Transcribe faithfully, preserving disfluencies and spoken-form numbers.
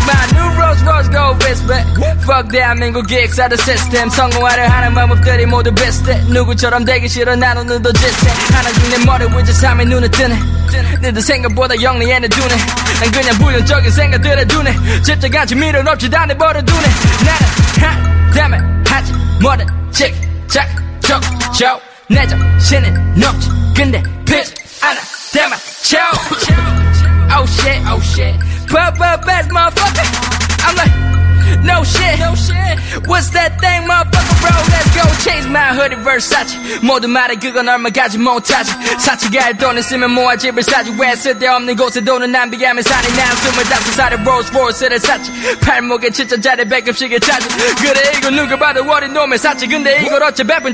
my new Rolls Royce go respect. Fuck 대한민국 기획사들 시스템. 성공하려 하는 마법들이 모두 비슷해. 누구처럼 되기 싫어 난 오늘도 짓해. 하나 중내 머리 위에 삶이 눈에 뜨네. 너희들 생각보다 영리해 내 두네. 난 그냥 부정적인 생각들에 두네. 집착한지 미련 없이 다 내버려두네. 나는 하 다면 하지 뭐든 칙착 촉촉 내 자신은 높지 근데 피지 않아 대만 쳐. Oh shit, oh shit. Pop up ass motherfucker. I'm like, no shit, no shit. What's that thing, motherfucker, bro? Let's go. Change my hoodie, Versace. 모두 말해 그건 얼마까지 못하지. 사치가 할 돈 있으면 모아 집을 사지. 왜 쓸데없는 곳에 돈을 낭비하며 사니. 난 스물다섯 살에 롤스 로이스를 샀지. 팔목에 칠천짜리 백급씩을 차지. 그래 이거 누가 봐도 어린 놈의 사치. 근데 이걸 어째 베푼